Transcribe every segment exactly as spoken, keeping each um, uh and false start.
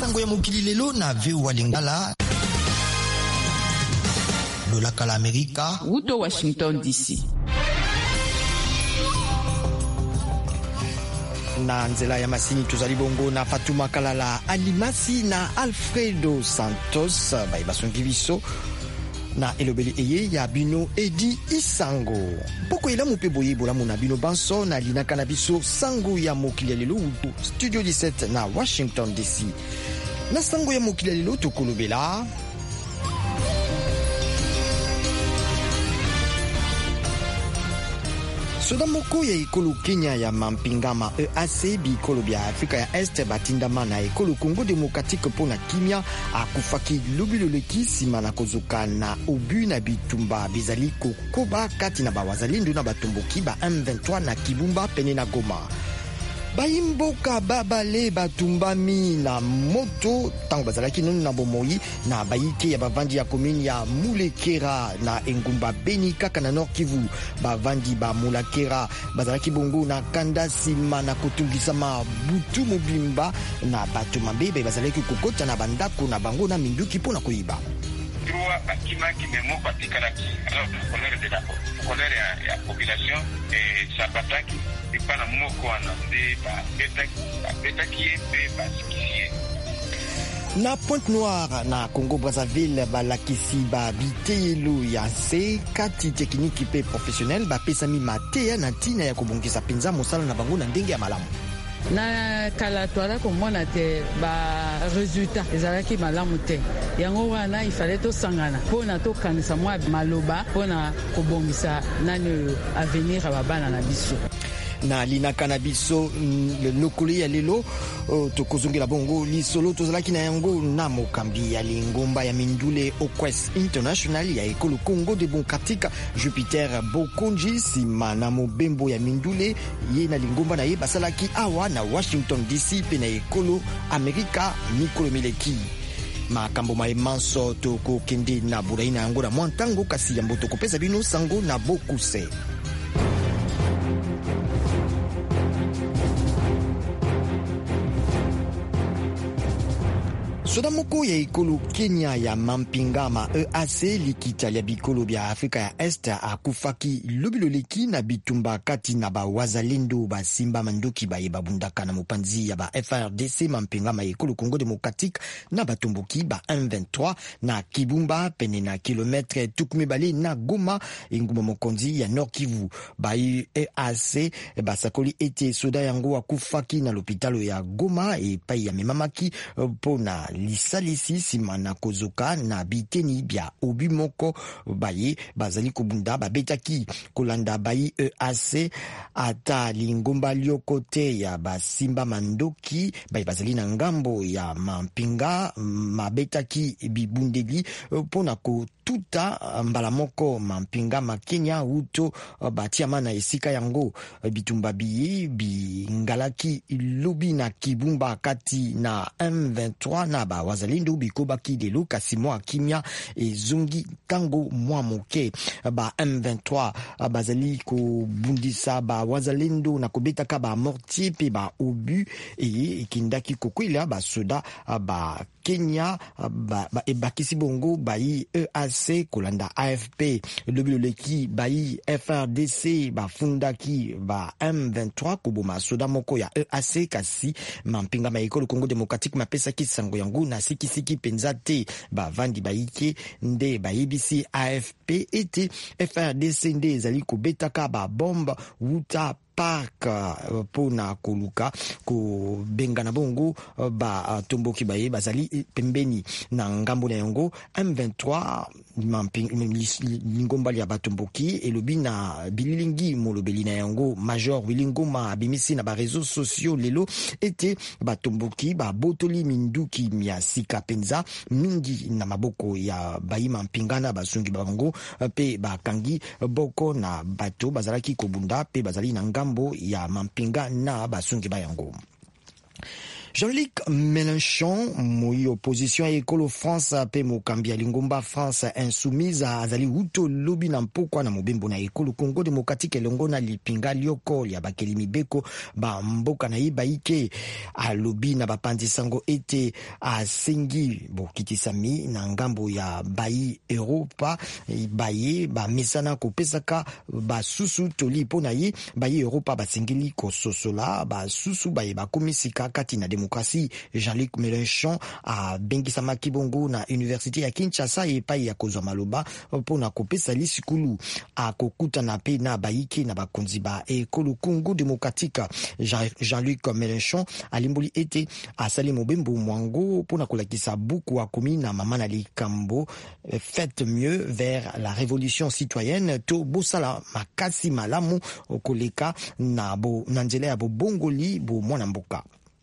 sango ya mokili lelo na V O A Lingala lolaka la Amerika Wuto Washington D C. Na nzela ya masini tozali bongo na Fatuma Kalala Alimasi na Alfredo Santos bai basongi biso na elobeli eye ya bino Edi Isango poko ela mupe boye bolamu na bino banso na linaka na biso sango ya mokili lelo studio dix-sept na Washington D C. Na sango ya mokili lelo tokolobela soda moko ya ekolo Kenya ya mampingama E A C bikolo bya Afrika ya Este batindama na ekolo Congo Democratique pona kimia akufaki lubiloleki sima na kozoka na obu na bitumba bizali kokoba kati na bawazalendo na batomboki ba M vingt-trois na Kibumba pene na Goma. Baimboka babale batumbami na moto tango bazalaki nonu na bomoi na bayike ya bavandi ya komini ya Mulekera na engumba Beni kaka na Nord Kivu. Bavandi ba Mulekera bazalaki bongo na kanda sima na kotungisama butu mobimba na bato mabebe bazalaki kokota na bandako na bango na minduki pona koyiba. Trois bâtiments qui me m'ont patikalaki. Alors, le colère de la colère ya, ya population et sabataki et pas na moko wana de ba betaki ba betaki et ba skier. Na Pointe Noire na Congo Brazzaville balakisi ba bitelo ya se kati tekniki pe professionnel ba pesami matea na tina ya kobongisa penza mosala na bango na ndenge ya malamu. Na kala toala komona te ba resultat ezalaki malamu te yango wana ifale to sangana pona to kanisa mwa maloba pona kobongisa nani avenir abana na biso na linaka na biso le lokoli ya lelo tokozongela bongo lisolo tozalaki na yango na mokambi ya lingomba ya mindule Okwes International ya ekolo Congo Democratique Jupiter Bokonji sima na mobembo ya mindule ye na lingomba na ye basalaki awa na Washington D C pe na ekolo Amerika Mikolo Mileki. Makambo maemanso tokokende na burai na yango na mwantango kasi yambo tokopesa bino sango na bokuse. Soda moko ya ekolo Kenya ya mampingama E A C likita ya bikolo bya Afrika ya Este akufaki lubiloleki na bitumba kati na ba wazalendo ba simba mandoki ba yebabundaka na mopanzi ya ba F R D C mampingama ekolo Congo Democratique na batomboki ba M vingt-trois na Kibumba pene na kilometre tukumi bale na Goma inguma mokonzi ya Nord Kivu. Ba E A C basakoli ete soda yango akufaki na lopitalo ya Goma e pai ya memamaki pona lisalisi sima na kozoka na biteni bya obi moko baye bazali kobunda babetaki kolanda bayi E A C ata lingomba liokote ya basimba mandoki baye bazali na ngambo ya mampinga mabetaki bibundeli pona ko tuta mbala moko mampinga ma Kenya uto batiama na esika yango bitumba biye bingalaki lobi na Kibumba kati na M vingt-trois na ba wazalindo bikobaki de luka simo akimia ezungi tango mwa moke ba M vingt-trois bazali ko bundisa ba wazalindo na kobetaka ba mortier pe ba obu e kindaki kokwila ba soda ba Kenya ba, ba ebakisi bongo bayi E A C kolanda A F P lubiloleki bayi F R D C bafundaki ba M vingt-trois koboma soda moko ya E A C kasi mampinga ma ekolo Congo Democratique mapesa kisango yangu na sikisiki penza te bavandi bayike nde bayebisi A F P ete F R D C nde ezali kobetaka ba bomba wuta park uh, pona koluka ko benga na bongo uh, ba uh, tomboki baye bazali pembeni na ngambo na yango M vingt-trois lingomba ya batomboki elobi na bililingi molobeli na yango Major Wilingoma abimisi na ba réseaux sociaux lelo ete batomboki ba botoli minduki mia sika penza mingi na maboko ya bayima mpingana basungi bango pe bakangi boko na bato bazalaki kobunda pe bazali na ngambo ya mampinga na basungi bayango. Jean-Luc Mélenchon moi opposition ya ekolo France pe mokambi ya lingomba France insoumise azali uto lobi na mpokwa na mobembo na ekolo Congo Démocratique elongo na lipinga lioko ya bakeli mibeko ba mboka na iba ike alobi na bapandi sango ete asengi bokitisami na ngambo ya bayi Europa baye ba misana kopesaka ba susu toli pona ye bayi Europa basengeli kososola ba susu baye bakomisika kati na demokrasi. Jean-Luc Mélenchon a bengisa makibongo na université ya Kinshasa epai ya kozwa maloba pona kopesa lisikulu a kokuta na pe na baiki na bakonzi ba ekolo Congo Démocratique. Jean-Luc Mélenchon alimboli ete asali mobembo mwango pona kolakisa buku akomi na mama na likambo faites mieux vers la révolution citoyenne to bosala makasi malamu koleka na bo na nzela ya bobongoli bo mwana mboka.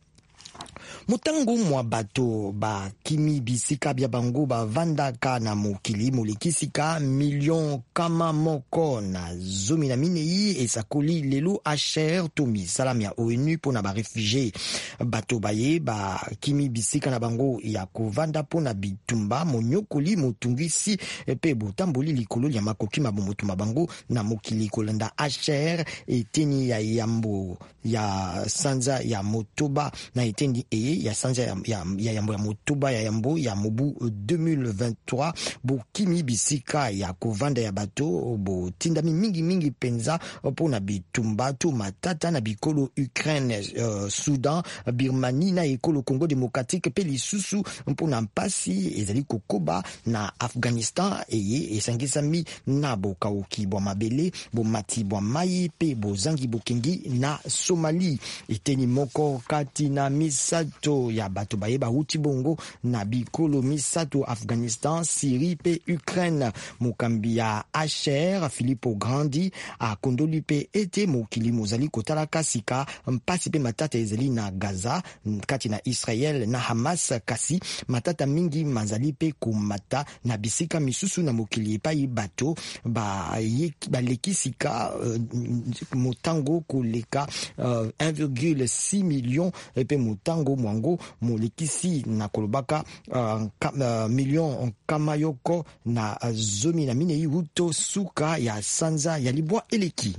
Mutangu mwa bato ba kimi bisika bya bango ba vandaka na mokili molekisika million kama moko na zomi na minei esakoli lelo H R Tomi salami ya O N U pona ba réfugié bato baye ba kimi bisika na bango ya kovanda pona bitumba monyokoli motungisi pe botamboli likolo ya makoki mabomotumba bango na mokili kolanda H R eteni ya yambo ya sanza ya motoba na eteni eye ya sanza ya, ya, ya yambo ya motoba ya yambo ya mobu deux mille vingt-trois bo kimi bisika ya kovanda ya bato bo tindami mingi mingi penza pona bitumba to matata na bikolo Ukraine, uh, Soudan, Birmanie na ekolo Congo Démocratique pe lisusu pona mpasi ezali kokoba na Afghanistan eye esangisami na bokauki bwa mabele bo mati bwa mai pe bo zangi bokengi na Somalie. Eteni moko kati na misato ya bato baye ba uti bongo na bikolo misato Afghanistan, Syrie pe Ukraine. Mokambi ya H R Filippo Grandi a kondoli pe ete mokili mozali kotala kasika mpasi pe matata ezali na Gaza kati na Israel na Hamas kasi matata mingi mazali pe kumata na bisika misusu na mokili epai bato ba balekisika uh, motango koleka uh, un virgule six million epe motango mwango molekisi na kolobaka uh, ka, uh, million kamayoko na uh, zomi na minei uto suka ya sanza ya libwa eleki.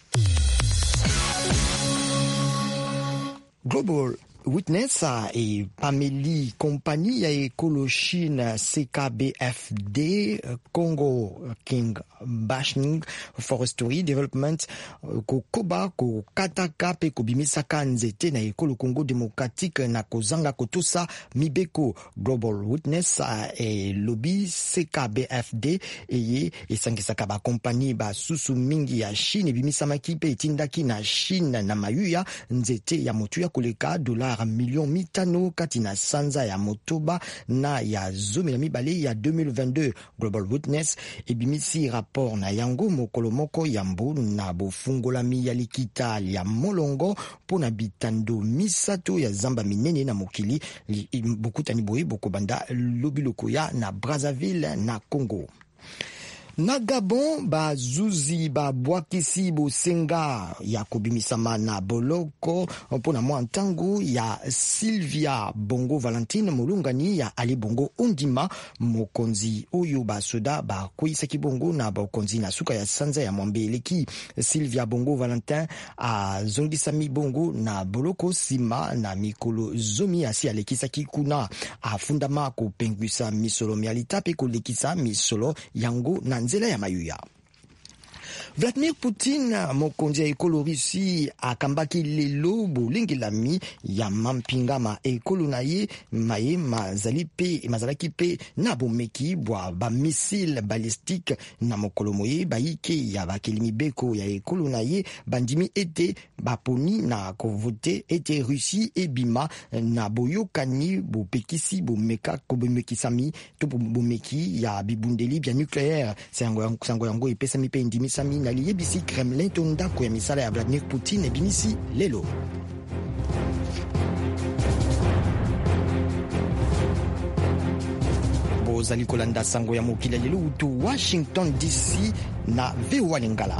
Global Witness et Pameli compagnie ya ekolo Chine C K B F D Congo King Bashing Forestry Development ko koba ko kataka pe ko bimisaka nzete na ekolo Congo Démocratique na kozanga kotosa mibeko. Global Witness et lobby C K B F D eye esangisaka ba compagnie ba susu mingi ya Chine bimisamaki pe etindaki na Chine na mayuya nzete ya motu ya koleka dollar million mitano kati na sanza ya motoba na ya zomi na mibale ya deux mille vingt-deux. Global Witness ebimisi rapport na yango mokolo moko yambo na bofungolami ya likita ya molongo pona bitando misato ya zamba minene na mokili bokutani boye bokobanda lobiloko ya na Brazzaville na Congo. Na Gabon ba zuzi ba bwakisi bo senga ya kobimisama na boloko pona mwa ntango ya Sylvia Bongo Valentine Molungani ya Ali Bongo Ondima mokonzi oyo ba soda ba koisaki bongo na ba konzi na suka ya sanza ya mwambeleki. Sylvia Bongo Valentine a zongisami bongo na boloko sima na mikolo zomi asi alekisaki kuna afundama ko penguisa misolo mialita pe ko lekisa misolo yango na nzela ya mayuya. Vladimir Poutine mokonzi ya ekolo Russie akambaki lelo bolengelami ya mampingama ekolo na ye maye mazali pe mazalaki pe na bomeki bwa ba missile balistique na mokolo moye baike ya bakeli mibeko ya ekolo na ye bandimi ete baponi na kovote ete Russie ebima na boyokani bopekisi bomeka kobomekisami to bomeki ya bibundeli bya nucléaire. Sango sango yango epesami pe ndimisami na liyebisi Kremlin to ndako ya misala ya Vladimir Poutine ebimisi lelo. Bozali kolanda sango ya mokili lelo utu Washington D C na V O A Lingala.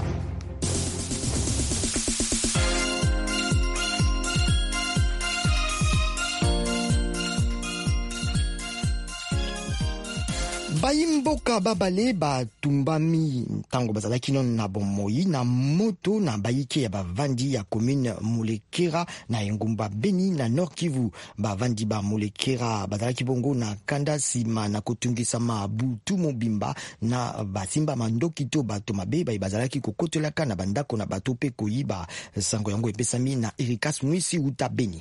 bayimboka babale batumbami ntango bazalaki nano na bomoi na moto na bayike ya bavandi ya commune Mulekera na engumba Beni na Nord Kivu. Bavandi ba Mulekera bazalaki bongo na kanda nsima na kotungisa butu mobimba na basimba mandoki to bato mabe bazalaki kokotelaka na bandako na bato pe koyiba. Sango yango epesami na Erikas Mwisi uta Beni.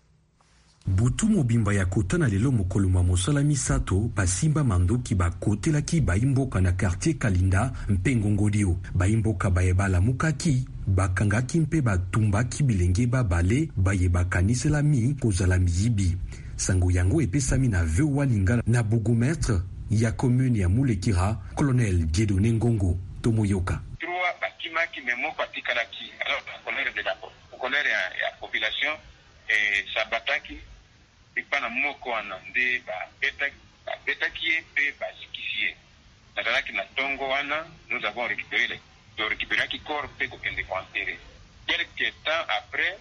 Butu mobimba ya kota na lelo mokolo ma mosala misato basimba mandoki bakotelaki baimboka na quartier Kalinda mpengongodio. Baimboka bayebala mukaki bakangaki mpe batumbaki bilenge babale bayebakanisela mi kozala miyibi. Sango yango epesami na veu walinga na bourgmestre ya commune ya Mulekera, colonel Dieudonné Ngongo Tomoyoka. Trois bâtiments qui me manquent atikalaki. Alors colonel de la colonel ya population et sabataki ipana moko wana nde ba beta ba betaki pe basikisie. Nazalaki na tongo wana nous avons récupéré le de récupérer qui corps pe ko kende ko enterrer. Quelque temps après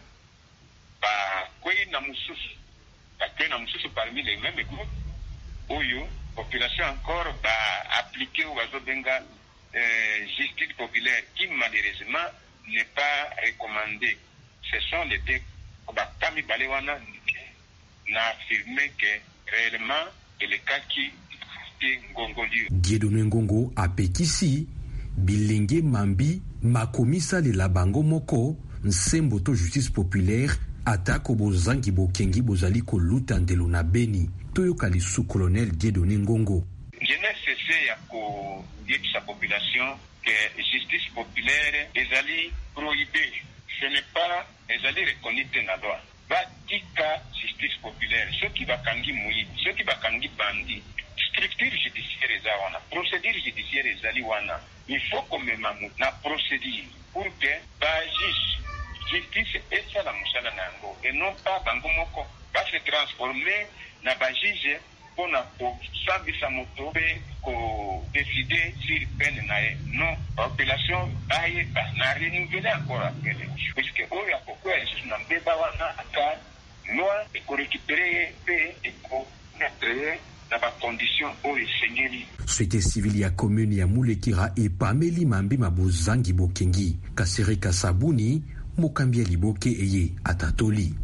ba kwei na mususu parce na mususu parmi les mêmes groupes oyo population encore ba appliquer au bazobenga euh, justice populaire qui malheureusement n'est pas recommandée. Ce sont les deux ba kami balewana na affirmé que réellement et le cas qui Ngongolio. Dieudonné Ngongo apekisi bilenge mambi makomisa le labango moko nsembo to justice populaire atako bozangi bokengi bozali ko luta ndelo na Beni. Toyoka li sous-colonel Dieudonné Ngongo. Je n'ai cessé à dire à sa population que justice populaire est allée prohibée. Ce n'est pas, est allée reconnue dans la loi. Batika justice populaire, ceux qui va kangi mouyi, ceux qui va kangi bandi, structure judiciaire est wana, procédure judiciaire est allée wana. Il faut qu'on me mamou na procédure pour que ba juge justice est ça la musala nango et non pas bango moko va se transformer na ba juge pour na ko sabisa moto pe ko décider sur peine na e. Non, population aye na renouveler encore aquelle puisque on a beaucoup de na mbeba wana aka loi et ko récupérer pe et ko mettre dans ba condition au seigneur. Société civile ya commune ya Mulekera et Pameli Mambi mabozangi bokengi Kasereka Sabuni Mokambia Liboke eye atatoli.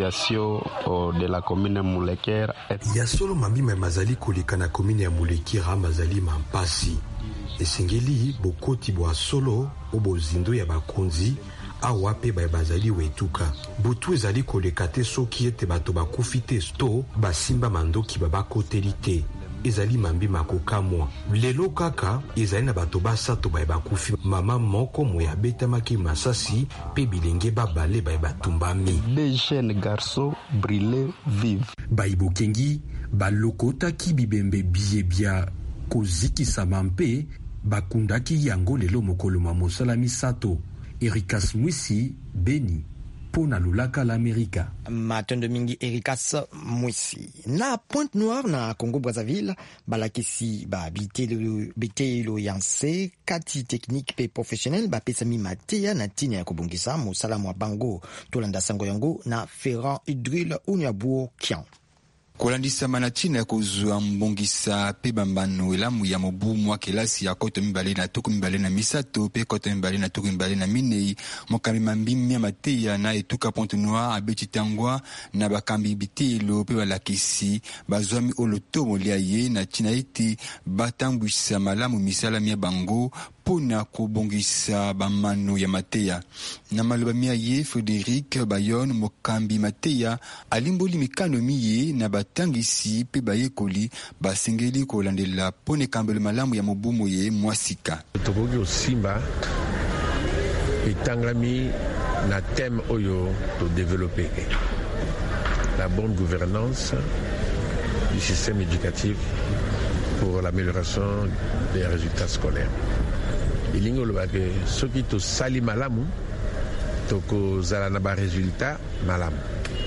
De la commune Mulekera ya solo mambi mazali koleka na commune ya Mulekera mazali mampasi esengeli bokoti bwa solo obozindo ya bakonzi awa pe bazali wetuka butu ezali koleka te soki ete bato bakufi te sto basimba mandoki babakoteli te ezali mambi makokamwa lelo kaka ezali na bato basato bakufi mama moko moya betamaki masasi pe bilenge babale batumbami des jeunes garçons brûlés vifs baibokengi balokotaki bibembe biyebia kozikisa mampe bakundaki yango lelo mokolo ma mosala misato. Erikas Mwisi Beni pona lulaka l'Amerika. Matondo mingi Erikas Mwisi. Na Pointe Noire na Congo Brazzaville balakisi ba bitelo bitelo yanse kati technique pe professionnel ba pesami matea na tina ya kobongisa musala mwa bango tolanda sango yango na Ferrand Hydril Unyabuo Kian. Kolandisa manatina ya kozwa mbongisa pe bambano elamu ya mobu mwa kelasi ya koto mibale na tuku mibale na misato pe koto mibale na tuku mibale na minei mokami mambimi ya mateya na etuka Pointe Noire abeti tangwa na bakambi bitelo pe balakisi bazwami olotomo lia ye na tina iti batambwisa malamu misala mia bango pona kobongisa bamano ya mateya na maloba mia ye Frédéric Bayon mokambi mateya alimboli mikano miye na batangisi pe bayekoli basengeli kolandela pone kambelo malamu ya mobumo ye mwasika tokoki osimba etangami na thème oyo to développer la bonne gouvernance du système éducatif pour l'amélioration des résultats scolaires. Ilingo lobake soki to sali malamu toko zala na ba résultat malamu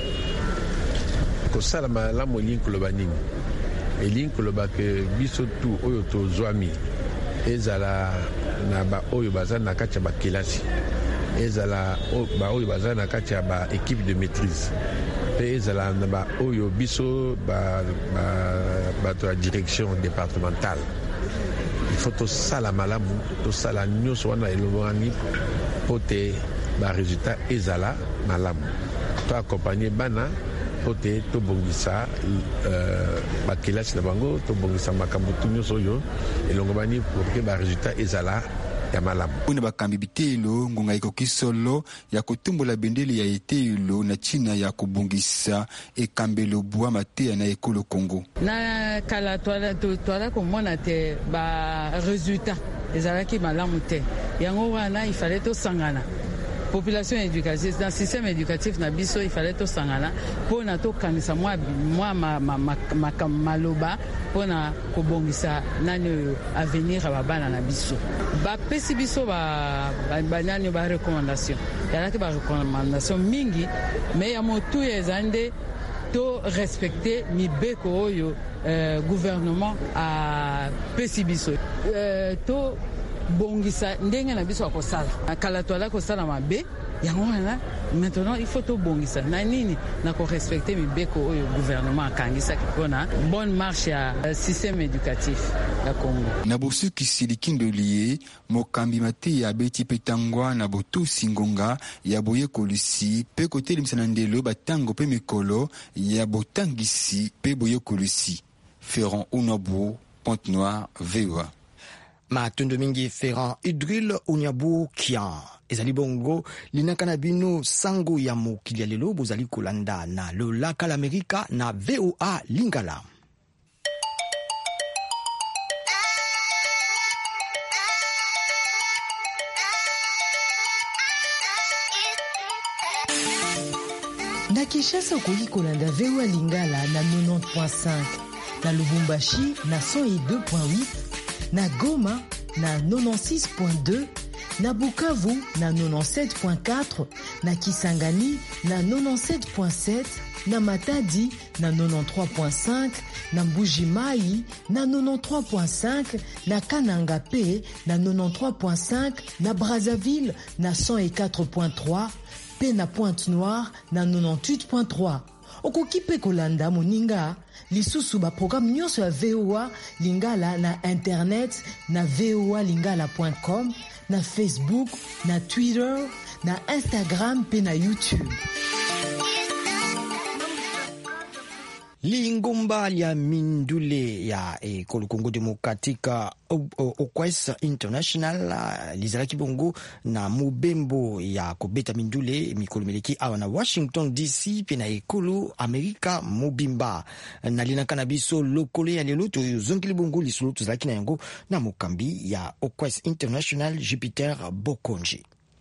ko sala malamu ilingo lobanini ilingo lobake biso tu oyo to zwami ezala na ba oyo bazana na kati ba kelasi ezala ba oyo bazana na kati ba équipe de maîtrise mpe ezala na baoyo biso bato ya direction départementale. Il faut tosala malamu tosala nyonso wana elobani po te baresultat ezala malamu, to accompagner bana po te tobongisa bakelasi na bango, tobongisa makambo tu nyonso oyo elongobani pour ke baresultat ezala ya malamu. Una bakambi bitelo ngonga ikoki solo ya kutumbola bendele ya etelo na China ya kubungisa ekambelo bwa matea na ekolo Congo. Na kala toala toala komona te ba résultat ezalaki malamu te. Yango wana il fallait to sangana. Population éducative dans système éducatif na biso il fallait to sangana pona to kanisa mwa mwa ma, ma, ma, ma, maloba pona kobongisa nani avenir ba bana na biso ba pesi biso ba ba nani ba recommandation yala ke ba recommandation mingi mais ya motu ezande to respecter mibeko oyo euh, gouvernement a pesi biso euh, to bongisa ndenge na biso akosala kala toala kosala mabe yango wana maintenant il faut to bongisa na nini na ko respecter mibeko oyo gouvernement akangisa kona bonne marche ya système éducatif ya Congo. Na bosu kisilikindo lié mokambi mate ya beti petangwa na botu singonga ya boye kolisi pe kote limsana ndelo batango pe mikolo ya botangisi pe boye kolisi. Ferrand Unabu, Pointe-Noire, V O A. Matondo mingi Ferrand Idril Unyabu Kian ezali bongo linakana bino sango ya mokili ya lelo bozali kolanda na lolaka l'Amerika na V O A Lingala. Na Kinshasa okoki kolanda V O A Lingala na ninety point five, na Lubumbashi na one oh two point eight, na Goma na ninety-six point two, na Bukavu na ninety-seven point four, na Kisangani na ninety-seven point seven, na Matadi na ninety-three point five, na Mbuji-Mayi na ninety-three point five, na Kananga P na ninety-three point five, na Brazzaville na one oh four point three, pe na Pointe-Noire na ninety-eight point three. Okoki pe kolanda moninga lisusu ba programme nyonso ya V O A Lingala na internet na v o a lingala point com, na Facebook, na Twitter, na Instagram pe na YouTube. Lingomba ya mindule ya ekolo Congo Democratique Okwes International lizalaki bongo na mubembo ya kobeta mindule mikolo meleki awa na Washington D C pe na ekolo Amerika mobimba na linakana biso lokole ya lelo to zongili bongo lisolo tozalaki na yango na mokambi ya Okwes International Jupiter Bokonji.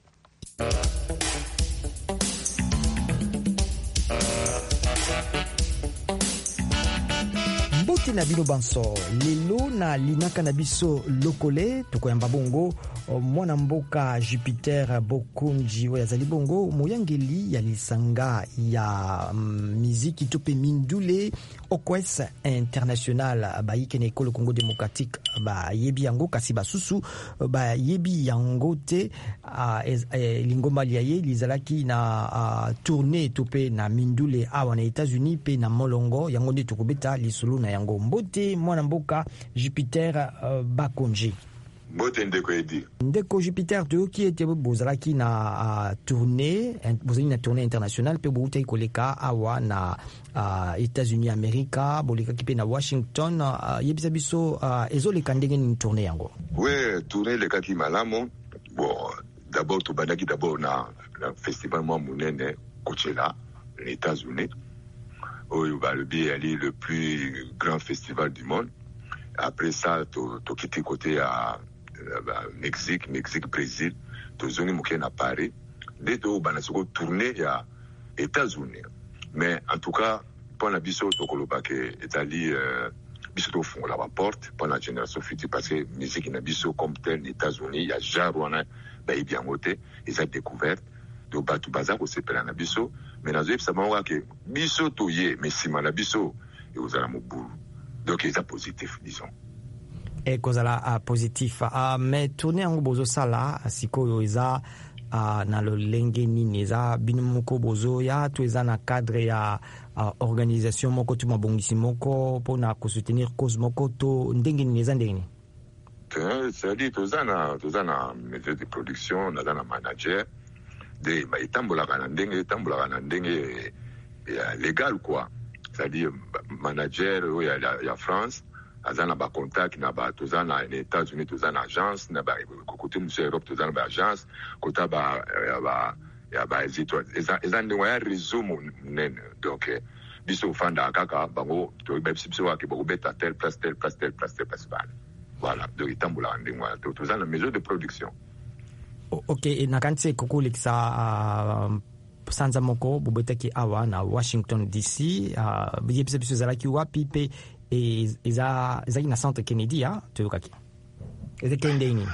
Na bino banso lelo na linaka na biso lokole tokoyamba bongo mwana mboka Jupiter Bokonji oyo azali bongo moyangeli ya lisanga ya miziki tope mindule Okwes International bayike na ekolo Congo Democratique ba yebi yango kasi basusu ba yebi yango te uh, eh, lingomba liaye lizalaki na uh, tournée tope na mindule awa na États-Unis pe na molongo yango nde tokobeta lisolo na yango. Mbote mwana mboka Jupiter uh, Bakonji. Mbote ndeko edi. Ndeko Jupiter to ki ete bozalaki na uh, tournée, bozali na tournée internationale pe bouta ikoleka awa na uh, États-Unis Amerika, boleka kipe na Washington, uh, yebisa biso uh, ezoleka ndenge ni tournée yango. Ouais, tournée le kaki malamo. Bon, d'abord to bandaki d'abord na, na festival moi munene Coachella, les États-Unis. Oyo ba le bieli le plus grand festival du monde. Après ça to to quitté côté à Mexique, Mexique, Brésil, to zoni moké na Paris. Dès to bana soko tourner ya États-Unis. Mais en tout cas, pour la biso to koloba ke Italie euh, biso to fond la porte pour la génération future parce que musique na biso comme tel États-Unis, il y a jarwana ba bien côté, ils ont découvert to batu baza ko sepela na biso. Mais na zep ça m'a que biso to ye mais si mala biso et aux ala mobulu. Donc ils sont positifs disons. Et kozala a positif a mais tourner en bozo sala sikoyo eza uh, na lolenge nini eza bino moko bozoya to eza na cadre ya uh, organisation moko to mabongisi moko mpona kosoutenir cause moko to ndenge nini eza ndenge nini? C'est-à-dire toza na toza na maison de production, naza na manager de ba itambolaka na ndenge itambolaka na ndenge ya légal quoi. C'est-à-dire manager ya ya France aza na ba contact na ba toza na les États-Unis, toza na agence na ba côté monsieur Europe, toza na ba agence kota ba ya ba ya ba étoiles eza eza ndenge ya réseau munene. Donc biso fanda kaka bango to ba biso wa ke beta tel place tel place tel place tel place. Voilà, donc itambola ndengwa to toza na maison de production. Ok, na kanti kokolekisa uh, sanza moko bobetaki awa na Washington D C uh, biyebisa biso zalaki wapi pe eza eza na centre Kennedy ya toyokaki eza kende nini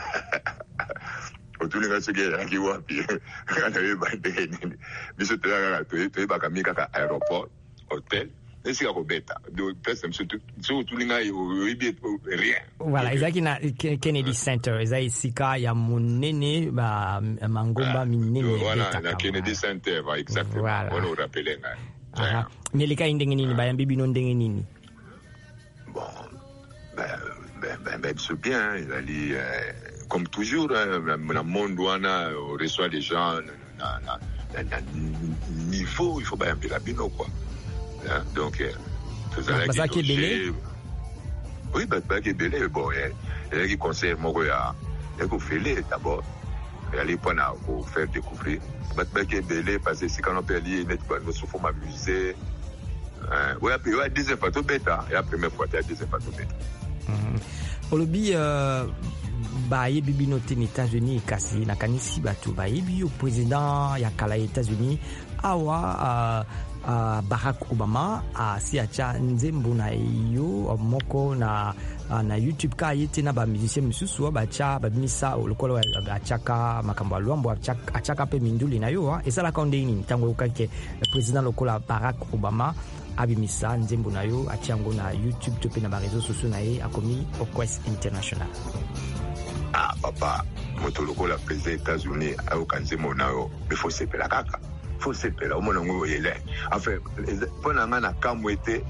otulinga sege yaki wapi kana yeba ndeni biso toyaka toyeba kamika ka aéroport hôtel esi ka kobeta do pesa msutu so tulinga yoibi rien. Voilà, ezaki na Kennedy Center eza isika ya munene ba mangomba minene beta na Kennedy Center va exactement on nous rappeler nga. Aha, neleka ndenge nini bayambi bino ndenge nini? Bon, ben ben ben, ben c'est bien, il a dit euh, comme toujours hein, dans le monde où on a on reçoit les gens na na na niveau il faut bien la bino quoi. Hein, donc tout ça là qui belé oui bah bah qui belé bon il y a qui conseille moi ya il faut faire d'abord et aller pour na pour faire découvrir bah bah qui belé parce que si quand on peut aller net pas nous faut m'amuser hein ouais puis ouais deuxième fois tout bêta et la première fois tu as deuxième fois tout bêta olobi ba yebi bino te ni États-Unis kasi na kanisi batu ba yebi au président ya kala États-Unis awa Uh, Barack Obama uh, si acha nzembo na yo moko na uh, na YouTube ka yete na ba musicien misusu ba cha ba misa olokolo achaka makambo alwambo achaka achaka pe minduli na yo ha esala ka ndeni ntango ukake president lokola Barack Obama abimisa nzembo na yo achango na YouTube to pe na ba réseaux sociaux na ye akomi Request International. Ah papa moto lokola president États-Unis au kanzemo na yo il faut se pela kaka faut se pela au monango yele enfin pona ngana kamwete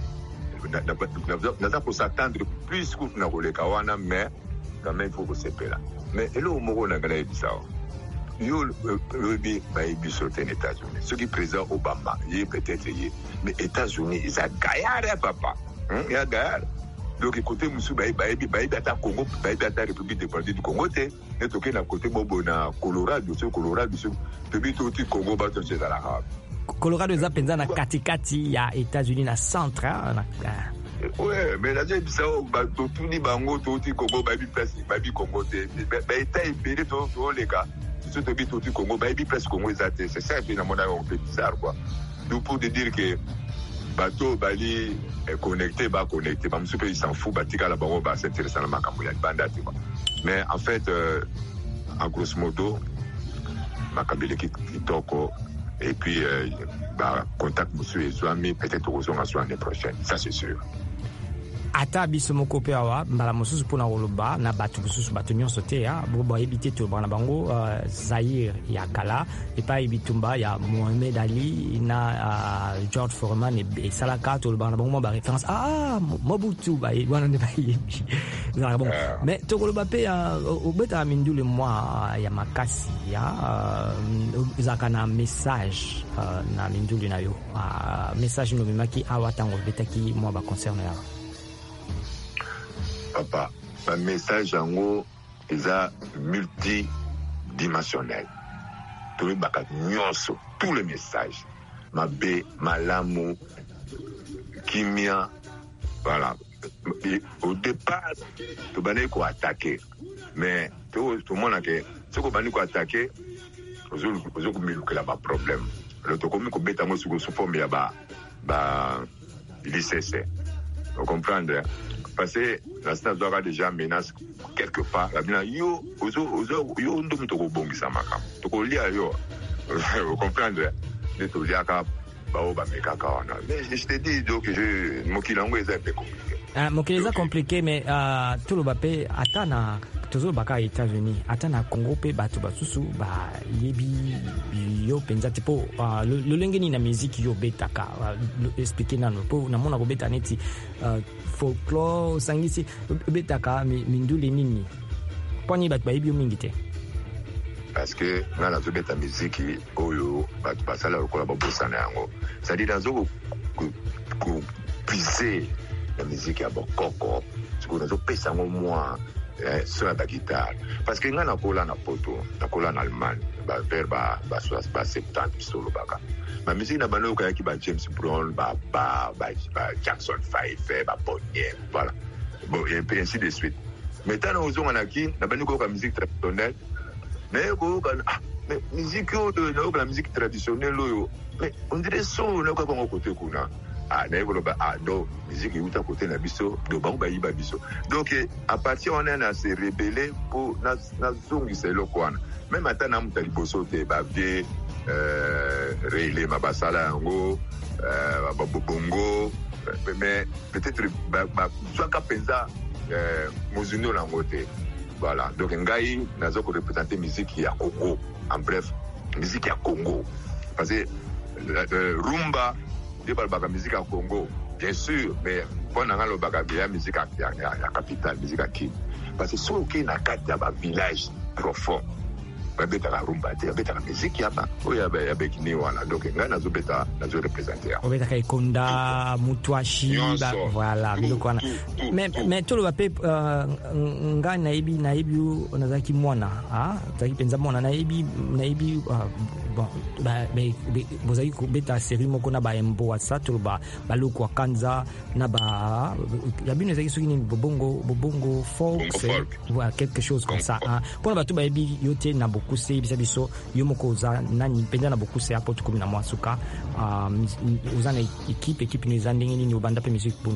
naza pour s'attendre plus que na koleka wana mais quand même il faut se pela mais elo moko na ngana ebisao yo le bi ba ebiso aux États-Unis ce qui président Obama il peut-être y mais États-Unis ils a gaillard papa hein il a gaillard donc côté musu ba ba ba data Congo ba data République démocratique du Congo té et toké na côté bobo na Colorado sur Colorado sur depuis tout le Congo ba to chez la Colorado za penza na katikati ya États-Unis na centre na ouais mais là j'ai ça ba tout ni bango tout le Congo ba bi place ba bi Congo té ba état ibéré to to les gars sur depuis tout le Congo ba bi place Congo exact c'est ça bien mon on fait bizarre quoi donc pour te dire que bateau bali est connecté ba connecté ba monsieur il s'en fout batika la bango ba s'intéresser à la makambo ya bandati quoi mais en fait euh, en grosso modo makabele ki kitoko et puis euh, ba contact monsieur Ezwami peut-être au son l'année prochaine ça c'est sûr. Ata biso moko pe awa mbala mosusu pona koloba na batu mosusu batu nyonso te ya bobo ebite to bana bango uh, Zaire ya kala et pas ebitumba ya Mohamed Ali na uh, George Foreman et, et Salaka to bana bango ba référence ah Mobutu ba wana ne ba yebi na bon mais to koloba pe au beta mindule moi ya makasi ya uh, zakana message uh, na mindule na yo uh, message no memaki awa tango beta ki moi ba concerne ya papa, un message en haut est multidimensionnel. Tous les bacs nyonso, tous les messages. Ma bé, ma l'amour, kimia, voilà. Et au départ, tout le monde a attaqué. Mais tout le monde a attaqué. Ce qu'on a attaqué, vous avez un problème. Le tokomi ko beta mo sous forme ya ba ba il cesse. Vous comprenez? Parce que la station doit déjà menace quelque part. La bien yo ozo ozo yo ndum to ko bongisa makam. To ko lia yo. Vous comprenez? De to lia ka ba o ba meka ka wana. Mais je te dis donc je mo kilango est un peu compliqué. Ah mo kilango compliqué mais euh tout le bapé atana tozo baka États-Unis ata na Congo pe bato basusu ba yebi yo penza tipo uh, lolenge ni na musique yo betaka uh, expliquer nano po na mona ko beta neti uh, folklore sangisi betaka mindule nini poni bat ba yebi yo mingi te parce que na la beta musique oyo bato basala lokola babosana yango c'est-à-dire dans ko ko puiser la musique ya bokoko ko nazo pesa ngo moi eh, sur la guitare parce que nga nakola na poto nakola na Allemagne ba vers ba ba ba septante solo baka ma musique na bano ka ki ba James Brown ba ba ba, ba Jackson five ba Bonnier voilà bon et ainsi de suite maintenant aux on a qui na bano ko ka musique traditionnelle mais ko ka ah mais musique de la musique traditionnelle yo mais on dirait son na ko ko côté kuna ah n'ego ba ah do musique yuta côté na biso do ba ba yiba biso donc à partir on est à se rebeller pour na na zongi c'est le kwana même ata na mutali boso te ba vie euh relé mabasala ngo euh ba bongo mais peut-être ba ba soit ka penza euh muzuno la ngote voilà donc ngai nazo ko représenter musique ya Congo en bref musique ya Congo parce que euh, rumba de la musique en Congo, bien sûr, mais quand on a la musique à la capitale, musique à qui? Parce que si on a un village profond, on a la rumba, on a la musique, il y a pas, il y a pas, donc on a la beta, la représenter. On a la konda, mutuashi, voilà, mais mais tout le pape, nga naibi naibi onazaki mwana, ah, zaki penza mwana naibi naibi bon ba bozaki ko beta série moko na ba embo WhatsApp to ba baloko kanza na ba ya bino zaki soki ni bobongo bobongo folk voilà quelque chose comme ça hein pour ba to ba ebi yote na bokuse bisa biso yo moko za nani penda na bokuse hapo to kumi na mwasuka uzana équipe équipe ni zandenge ni obanda pe musique boni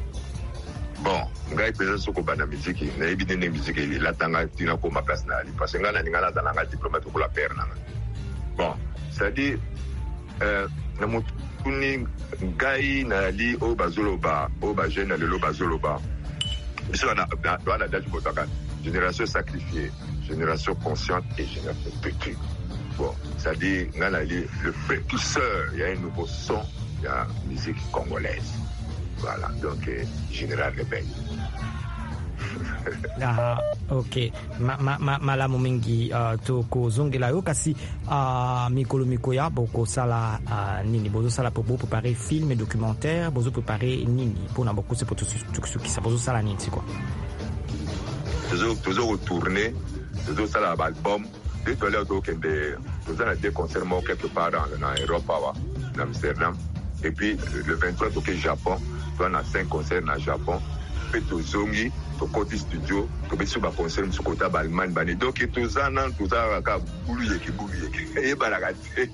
bon ngai pesa soko bana musique na ebi ni musique la tanga tina ko ma personnalité parce que ngana ngana za nga diplomate ko la père nanga bon c'est-à-dire euh na mutuni ngai na li o bazoloba o ba jeune na lelo bazoloba biso na na na daju botaka génération sacrifiée génération consciente et génération pétrie bon c'est-à-dire ngana li le précurseur il y a un nouveau son il y a musique congolaise voilà donc euh, général rebelle. Ah, ok ma ma ma malamu mingi uh, to kozongela yo kasi uh, mikolo mikoya boko sala uh, nini bozo sala pour vous préparer film et documentaire bozo préparer nini pour na beaucoup c'est pour tout ce qui ça bozo sala nini c'est quoi toujours toujours retourner toujours sala album dès que là donc des nous allons des concerts moi quelque part dans en Europe en Amsterdam et puis le vingt-trois au Japon on a cinq concerts dans Japon et tout zongi to côté studio to be suba concert sur côté Allemagne bani donc tout ça nan tout ça ka bulu yeki bulu yeki e balagati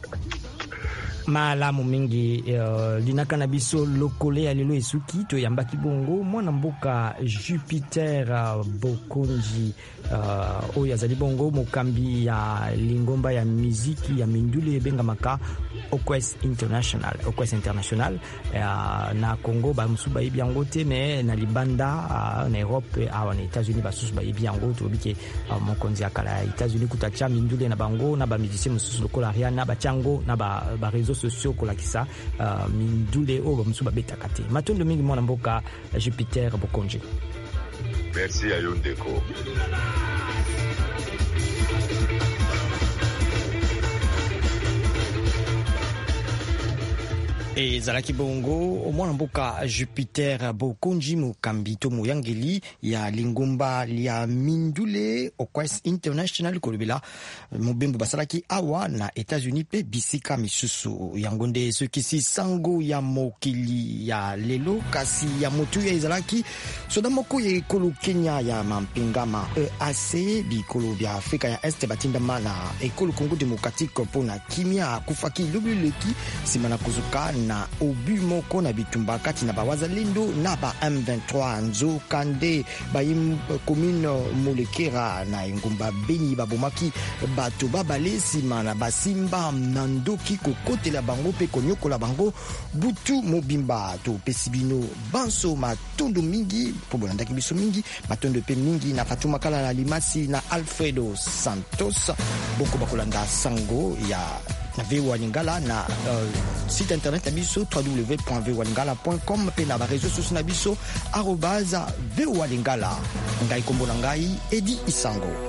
malamu mingi uh, linaka na biso lokole ya lelo esuki to yambaki bongo mwana mboka Jupiter uh, Bokonji uh, oyo azali bongo mokambi ya lingomba ya muziki ya mindule ebengamaka Okwes International Okwes International uh, na Congo ba musuba yebi yango te mais na libanda uh, na Europe awa na États-Unis ba susu ba yebi yango to bike uh, mokonzi akala États-Unis kutacha mindule na bango na ba musicien mususu lokola Rihanna ba chango na ba, ba réseaux sociaux kolakisa uh, mindule o ba musuba betaka te matondo mingi mwana mboka Jupiter Bokonji. Merci à Yondeko. ezalaki bongo omwana mboka Jupiter Bokonji mokambi to moyangeli ya lingomba ya mindule Okwes International kolobela mobembo basalaki awa na États-Unis pe bisika misusu yango nde sokisi sango ya mokili ya lelo kasi ya motu ya ezalaki soda moko ya ekolo Kenya ya mampingama E A C bikolo bya Afrika ya Este batindama na ekolo Congo Démocratique mpona kimia kufaki lobeleki simana kuzuka na obu moko na bitumba kati na bawazalendo na ba M vingt-trois nzokande bayim commune Mulekera na engumba Beni babomaki bato babale nsima na basimba na ndoki kokotela bango mpe konyokola bango butu mobimba topesi bino banso matondo mingi mpo bolandaki biso mingi matondo mpe mingi na Fatuma Kala na Limasi na Alfredo Santos boko bakolanda sango ya na V O A Lingala na uh, site internet na biso w w w point v o a lingala point com pe na ba réseaux sociaux na biso arobase V O A Lingala. Ngai kombo na ngai Edi Isango.